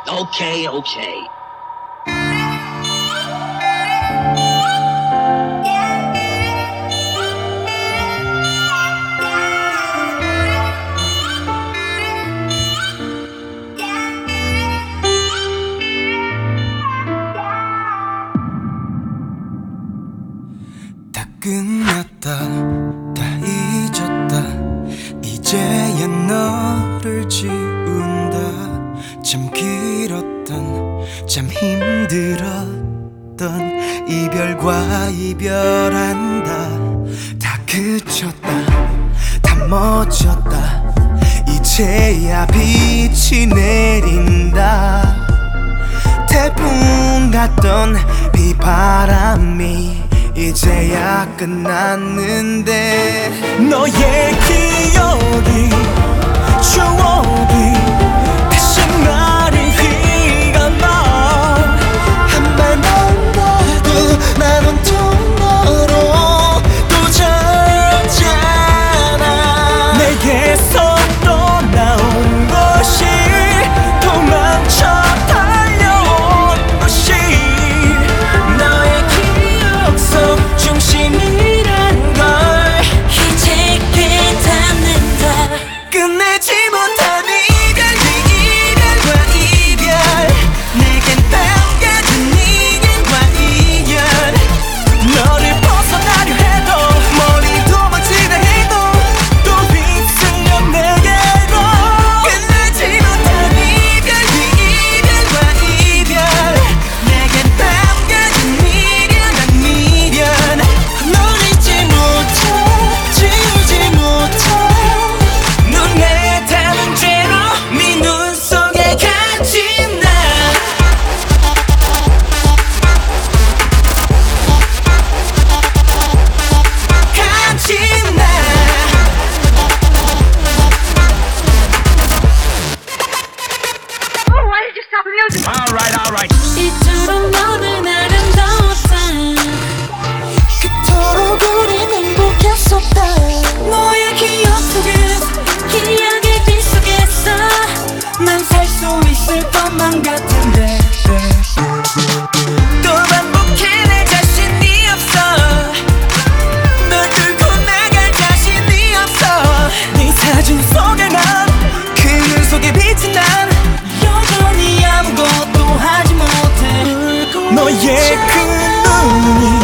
Okay, okay. 다 끝났다, 다 잊었다, 이제야 너를 지운다. 참 길었던, 참 힘들었던 이별과 이별한다. 다 그쳤다, 다 멎었다, 이제야 빛이 내린다. 태풍 같던 비바람이 이제야 끝났는데, 너의 기억이, 추억이 다시 나를 휘감아. 한 발만 가도 난 온통 너로 또 젖잖아. 내게서 떠나온 것이, 도망쳐 달려온 것이 너의 기억 속 중심이란 걸 이제 깨닫는다. 끝내지 못한 이별, 네 이별과 이별, 내겐 남겨진 인연과 인연. 너를 벗어나려 해도, 멀리 도망치려 해도 또 휩쓸려 내게로. 끝내지 못한 이별, 네 이별과 이별, 내겐 남겨진 미련한 미련. 널 잊지 못해, 지우지 못해, 눈에 담은 죄로 네 눈 속에 갇힌 나. 갇힌 나. Why did you stop the music? Alright. 이토록 너는 아름다웠다. 그토록 우린 행복했었다. 너의 기억 속에서, 기억의 빛 속에서 난 살 수 있을 것만 같은데, 또 반복해낼 자신이 없어. 널 두고 나갈 자신이 없어. 네 사진 속에 난, 그 눈 속에 비친 난 여전히 아무것도 하지 못해. 너의 그 눈이